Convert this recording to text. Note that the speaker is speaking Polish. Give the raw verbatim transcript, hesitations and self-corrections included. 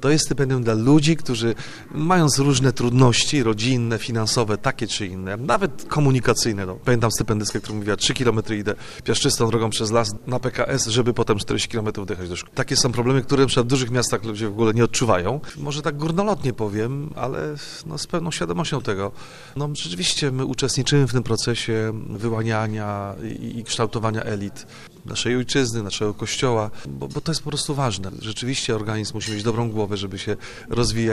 To jest stypendium dla ludzi, którzy mając różne trudności rodzinne, finansowe, takie czy inne, nawet komunikacyjne. No, pamiętam stypendystkę, która mówiła, trzy kilometry idę piaszczystą drogą przez las na P K S, żeby potem czterdzieści kilometrów dojechać do szkoły. Takie są problemy, które na przykład w dużych miastach ludzie w ogóle nie odczuwają. Może tak górnolotnie powiem, ale no, z pełną świadomością tego. No rzeczywiście my uczestniczymy w tym procesie wyłaniania i, i kształtowania elit naszej ojczyzny, naszego kościoła, bo, bo to jest po prostu ważne. Rzeczywiście organizm musi mieć dobrą głowę, żeby się rozwijać.